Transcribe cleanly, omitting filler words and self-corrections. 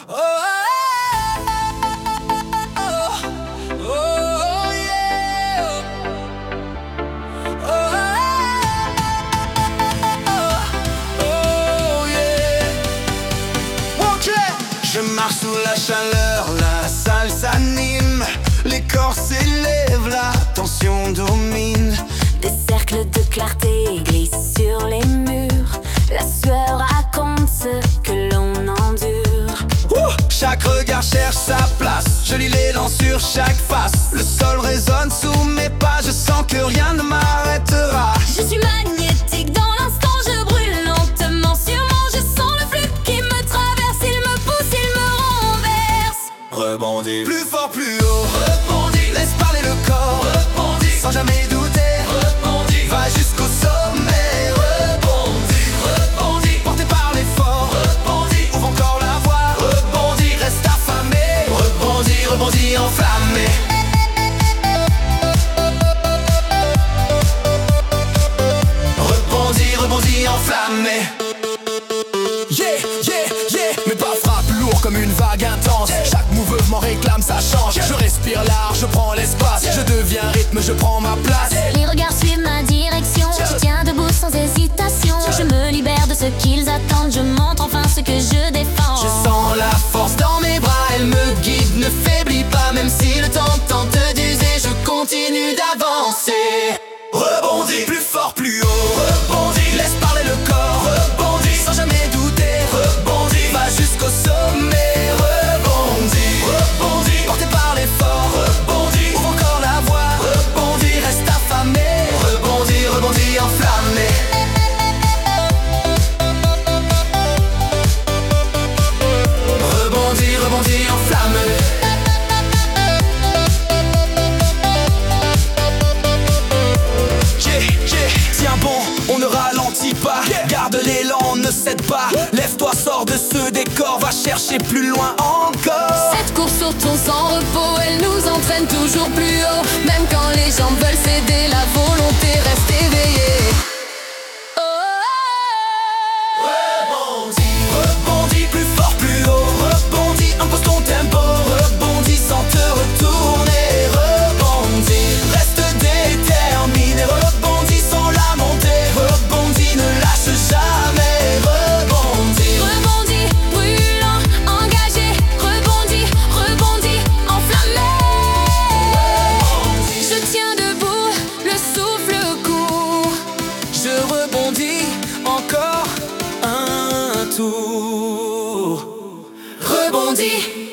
Oh, oh, oh, yeah. Oh, oh, yeah. Ok. Je marche sous la chaleur, la salle s'anime, les corps s'élèvent, la tension domine. Des cercles de clarté glissent sur les murs. La sueur raconte ce que l'on endure. Chaque regard cherche sa place. Je lis l'élan sur chaque face. Le sol résonne sous mes pas. Je sens que rien ne m'arrêtera. Je suis magnétique dans l'instant. Je brûle lentement, sûrement. Je sens le flux qui me traverse. Il me pousse, il me renverse. Rebondis, plus fort, plus haut. Rebondis, laisse parler le corps. Rebondis, sans jamais douter. Rebondis, va jusqu'au sommet. Rebondis, rebondis, porté par l'effort. Rebondis, ouvre encore la voie. Rebondis, reste affamé. Rebondis, rebondis, enflammé. Rebondis, rebondis, enflammé. Yeah, yeah, yeah. Mes pas frappent lourd comme une vague intense. Chaque mouvement réclame sa chance. Je respire large, je prends l'espace. Je deviens rythme, je prends ma place. Les regards suivent ma direction. Je tiens debout sans hésitation. Je me libère de ce qu'ils attendent. Je montre enfin ce que je défends. Je sens la force dans mes bras. Elle me guide, ne faiblis pas. Même si le temps tente d'user, je continue d'avancer. Rebondis, plus fort, plus haut. Rebondis, laisse parler le corps. Rebondis, sans jamais douter. Rebondis, va jusqu'au sommet. Rebondis, rebondis, porté par l'effort. Rebondis, ouvre encore la voie. Rebondis, reste affamé. Rebondis, rebondis, enflammé. Rebondis, rebondis, enflammé. Tiens bon, on ne ralentit pas. Garde l'élan, ne cède pas. Lève-toi, sors de ce décor. Va chercher plus loin encore. Cette course au ton sans repos, elle nous entraîne toujours plus haut. Même quand les jambes veulent céder, la volonté reste éveillée. Rebondis, rebondis, plus fort, plus haut. Rebondis, impose ton tempo. Rebondis sans te retourner. Rebondis, reste déterminé. Rebondis sans la montée. Rebondis, ne lâche jamais. Rebondis, Rebondis, brûlant, engagé. Rebondis, rebondis, enflammé. Je tiens debout, le souffle court. je rebondis encore un tour. Rebondis.